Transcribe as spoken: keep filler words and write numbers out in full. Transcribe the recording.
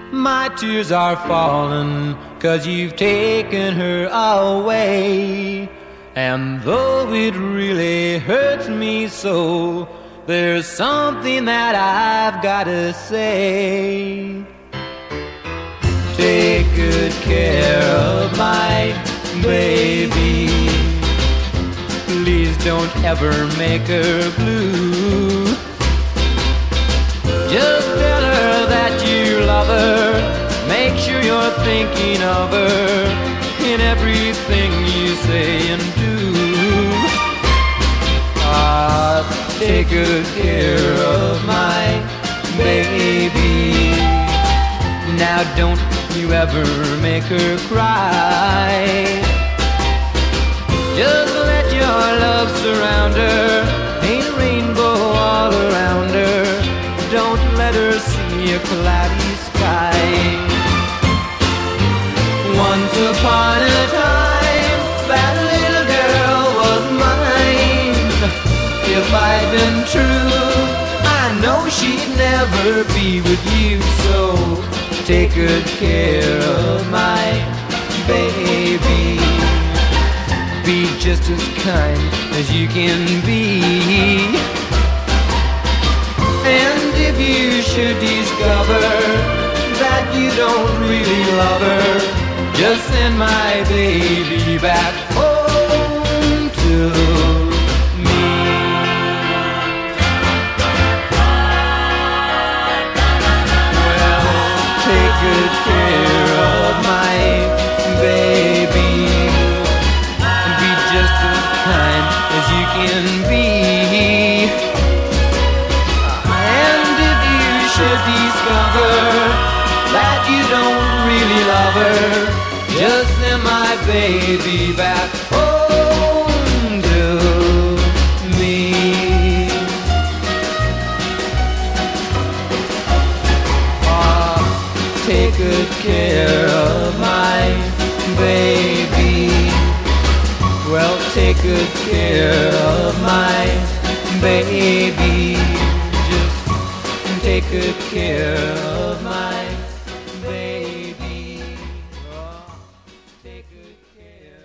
My tears are falling 'cause you've taken her away. And though it really hurts me so, there's something that I've gotta say. Take good care of my baby. Please don't ever make her blue. Just tell her that you love her. Make sure you're thinking of her in everything you say and do. Ah, take good care of my baby. Now don't you ever make her cry. Just let your love surround her, paint a rainbow all around her. Don't let her see a cloudy sky. Once upon a time, that little girl was mine. If I'd been true, I know she'd never be with you. So take good care of my baby. Be just as kind as you can be. And if you should discover that you don't really love her, just send my baby back home to me. Well, take good care of my baby. Be just as kind as you can be. Discover that you don't really love her, just send my baby back home to me. Ah, take good care of my baby. Well, take good care of my baby. Take good care of my